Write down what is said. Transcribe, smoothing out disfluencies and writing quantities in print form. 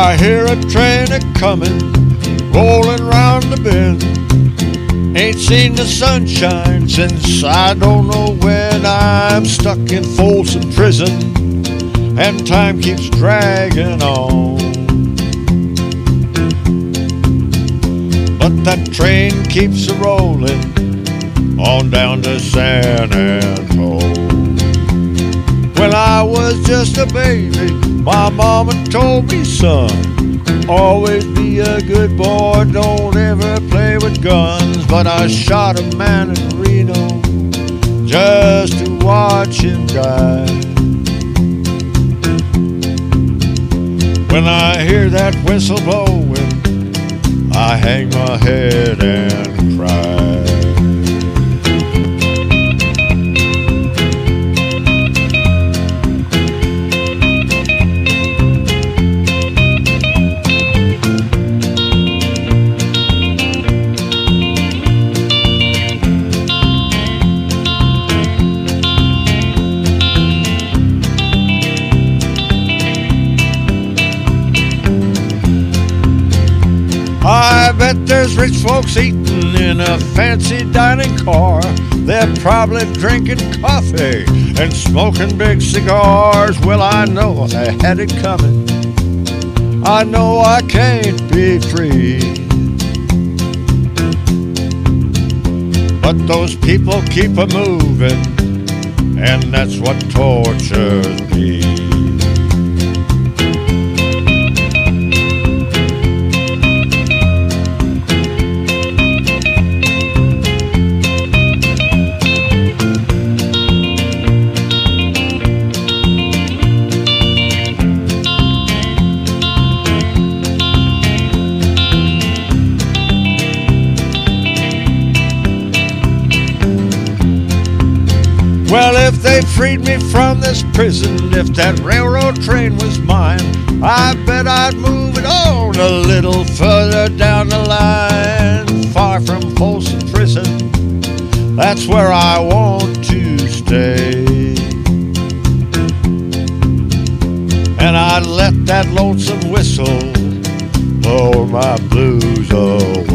I hear a train a-comin', rolling round the bend. Ain't seen the sunshine since I don't know when. I'm stuck in Folsom Prison, and time keeps dragging on. But that train keeps a-rollin' on down to San Antone. When I was just a baby, my mama told me, son, always be a good boy, don't ever play with guns. But I shot a man in Reno just to watch him die. When I hear that whistle blowing, I hang my head and cry. I bet there's rich folks eating in a fancy dining car. They're probably drinking coffee and smoking big cigars. Well, I know I had it coming. I know I can't be free. But those people keep a-moving, and that's what tortures me. Well, if they freed me from this prison, if that railroad train was mine, I bet I'd move it on a little further down the line, far from Folsom Prison. That's where I want to stay. And I'd let that lonesome whistle blow my blues away.